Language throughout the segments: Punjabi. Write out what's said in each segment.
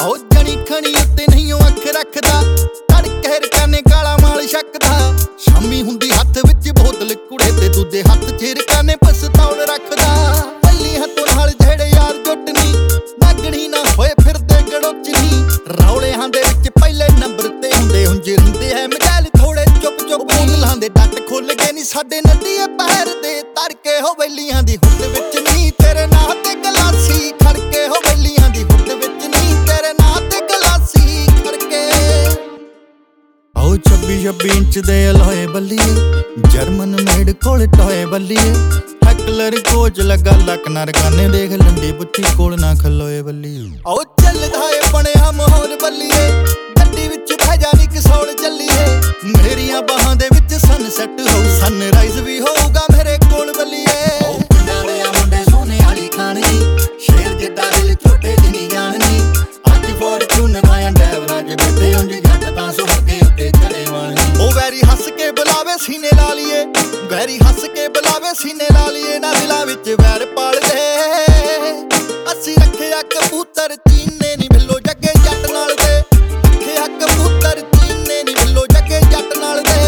ਉਹ ਜਣੀ ਖਣੀ ਉੱਤੇ ਨਹੀਂ ਉਹ ਅੱਖ ਰੱਖਦਾ, ਤੜਕੇ ਰਕਾਨੇ ਕਾਲਾ ਮਾਲ ਛੱਕਦਾ। ਸ਼ਾਮੀ ਹੁੰਦੀ ਹੱਥ ਵਿੱਚ ਬੋਤਲ ਕੁੜੇ ਤੇ ਦੂਜੇ ਹੱਥ 'ਚ ਰਕਾਨੇ ਪਿਸਤੌਲ ਰੱਖਦਾ। ਪਹਿਲੀ ਹੱਥੋਂ ਨਾਲ ਜਿਹੜੇ ਯਾਰ ਜੁੱਟ ਨੀ, ਨਾਗਣੀ ਨਾ ਹੋਏ ਫਿਰਦੇ ਗੜੋਚ ਨੀ। ਰੌਲਿਆਂ ਦੇ ਵਿੱਚ ਪਹਿਲੇ ਨੰਬਰ ਤੇ ਹੁੰਦੇ ਹੈ ਮਜਾਲ ਥੋੜੇ ਚੁੱਪ ਬੋਤਲਾਂ ਦੇ ਡੱਟ ਖੁੱਲ ਗਏ ਨੀ ਸਾਡੇ ਨਦੀਏ ਪੈਰ ਦੇ। ਤੜਕੇ ਹੋ ਵੈਲੀਆਂ ਦੀ ਹੁੱਡ ਵਿੱਚ ਨੀ ਤੇਰੇ ਨਾਂ ਤੇ ਗਲਾਸੀ ਖੜਕੇ। ਹੋ ਵੈਲੀਆਂ ਦੀ ਹੁੱਡ ਵਿੱਚ ਨੀ ਤੇਰੇ ਨਾਂ ਤੇ ਗਲਾਸੀ ਖੜਕੇ। ਆਓ 26 ਇੰਚ ਦੇ ਅਲੋਏ ਬੱਲੀਏ, ਜਰਮਨ ਮੇਡ ਕੋਲ ਟੋਏ ਬੱਲੀਏ। ਹੈਕਲਰ ਕੋਚ ਲੱਗਾ ਲੱਕ ਨਾ ਰਕਾਨੇ ਦੇਖ ਲੰਡੀ ਪੁੱਠੀ ਕੋਲ ਨਾ ਖਲੋਏ ਬੱਲੀਏ। ਆਓ ਚੱਲਦਾ ਏ ਬਣਿਆ ਮਾਹੌਲ ਬੱਲੀਏ, ਗੱਡੀ ਵਿੱਚ ਬਹਿ ਜਾ ਨੀ ਕਸੌਲ ਚੱਲੀਏ। ਮੇਰੀਆਂ ਬਾਹਾਂ ਦੇ ਵਿੱਚ ਸਨਸੈਟ ਹੋਊ, ਸਨਰਾਈਜ਼ ਵੀ ਹੋਊਗਾ ਮੇਰੇ ਕੋਲ ਬੱਲੀਏ। ਪਿੰਡਾਂ ਦੇ ਮੁੰਡੇ ਸੋਨੇ ਵਾਲੀ ਖਾਣੀ, ਸ਼ੇਰ ਜਿੱਡਾ ਦਿਲ ਛੋਟੇ ਜਿਨੀ ਜਾਣਨੀ। ਅੱਜ ਫੋਰਚੂਨ ਮਾਇਆ ਡੈਵਰਾਂ 'ਚ ਬੈਠੇ ਉਂਝ ਜੱਟ ਤਾਂ ਸੁੱਕੇ ਉੱਤੇ ਚੜੇ ਵਾਲੀ। ਉਹ ਵੈਰੀ ਹੱਸ ਕੇ ਬੁਲਾਵੇ ਸੀਨੇ ਲਾ ਲੀਏ, ਵੈਰੀ ਹੱਸ ਕੇ ਬੁਲਾਵੇ ਸੀਨੇ ਲਾ ਲੀਏ। ਨਾ ਦਿਲਾਂ ਵਿੱਚ ਵੈਰ ਪਾਲਦੇ ਅਸੀਂ ਰੱਖਿਆ ਕਬੂਤਰ ਚੀਨੇ ਨੀ ਬਿੱਲੋ ਜੱਗੇ ਜੱਟ ਨਾਲ ਦੇ। ਰੱਖਿਆ ਕਬੂਤਰ ਚੀਨੇ ਨੀ ਬਿੱਲੋ ਜੱਗੇ ਜੱਟ ਨਾਲ ਦੇ।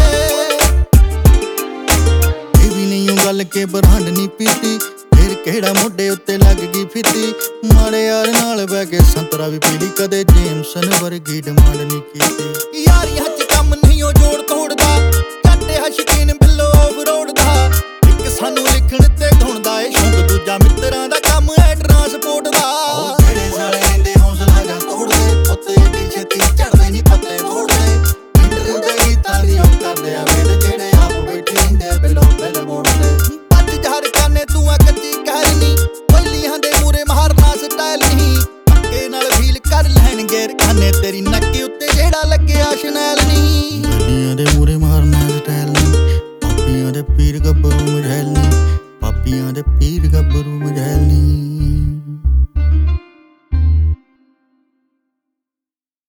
ਇਹ ਵੀ ਨਹੀਂ ਉਹ ਗੱਲ ਕੇ ਬਰਹੰਡ ਨੀ ਪੀਤੀ, ਫਿਰ ਕਿਹੜਾ ਮੋਢੇ ਉੱਤੇ ਲੱਗ ਗਈ ਫਿੱਤੀ। ਮਾੜੇ ਯਾਰ ਨਾਲ ਬਹਿ ਕੇ ਸੰਤਰਾ ਵੀ ਪੀਲੀ, ਕਦੇ ਜੇਮਸਨ ਵਰਗੀ ਡਿਮਾਂਡ ਨੀ ਕੀਤੀ। ਯਾਰੀਆਂ 'ਚ ਕੰਮ ਨਹੀਂ ਉਹ ਜੋੜ ਤੋੜਦਾ, ਜੱਟ ਹੈ ਸ਼ੌਕੀਨ ਬਿੱਲੋ ਆਫ ਰੋਡ ਦਾ। ਇੱਕ ਸਾਨੂੰ ਲਿਖਣ ਤੇ ਗਾਉਣ ਦਾ ਏ ਸ਼ੌਂਕ, ਦੂਜਾ ਮਿੱਤਰਾਂ ਦਾ ਕੰਮ ਹੈ ਟਰਾਂਸਪੋਰਟ ਦਾ। ਜਿਹੜੇ ਸਾਲੇ ਰਹਿੰਦੇ ਹੌਸਲਾ ਜਾਂ ਤੋੜਦੇ, ਪੁੱਤ ਏਡੀ ਛੇਤੀ ਝੜਦੇ ਨੀ ਪੱਤੇ ਮੋੜਦੇ। ਇੰਟਰ ਦੇ ਗੀਤਾਂ ਦੀ ਉਹ ਕਰਦੇ ਆ ਵੇਦ, ਜਿਹੜੇ ਆਪ ਬੈਠੇ ਰਹਿੰਦੇ ਬਿੱਲੋ ਬਿੱਲ ਮੋੜਦੇ। ਅੱਜ ਜਹਰ ਕਾਨੇ ਤੂੰ ਆ ਕੱਚੀ ਕਹਿਰ ਨੀ, ਵੈਲੀਆਂ ਦੇ ਮੂਰੇ ਮਾਰਨਾ ਸਟਾਈਲ ਨਹੀਂ। ਪੱਕੇ ਨਾਲ ਫੀਲ ਕਰ ਲੈਣਗੇ ਰਖਾਨੇ ਤੇਰੀ ਨੱਕ ਉੱਤੇ ਜਿਹੜਾ ਲੱਗਿਆ ਸ਼ਨੈਲ ਨੀ। ਵੈਲੀਆਂ ਦੇ ਮੂਰੇ ਮਾਰਨਾ ਸਟਾਈਲ ਨੀ, ਪਾਪੀਆਂ ਦੇ ਪੀਰ ਗੱਭਰੂ ਮਝੈਲ ਨੀ। ਪਾਪੀਆਂ ਦੇ ਪੀਰ ਗੱਭਰੂ